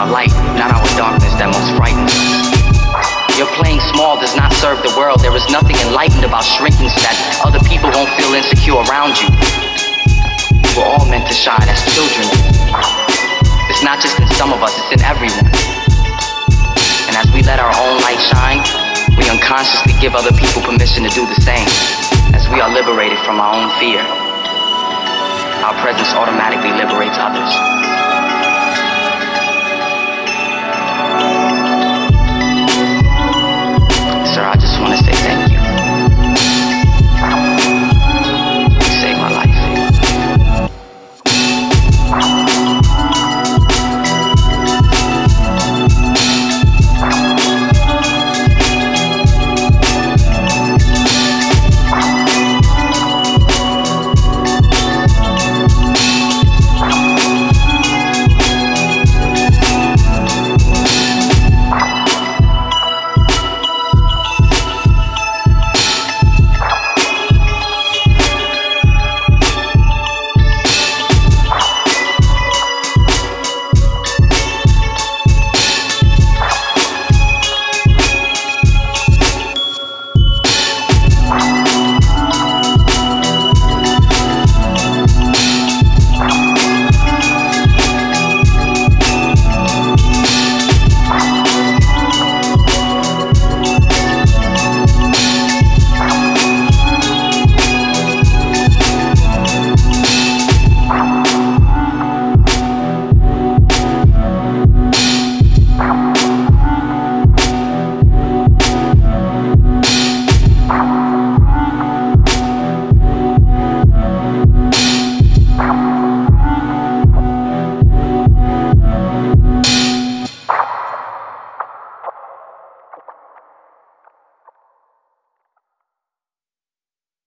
our light, not our darkness that most frightens us. Your playing small does not serve the world. There is nothing enlightened about shrinking so that other people won't feel insecure around you. We're all meant to shine as children. It's not just in some of us, it's in everyone. And as we let our own light shine, we unconsciously give other people permission to do the same. As we are liberated from our own fear, our presence automatically liberates others.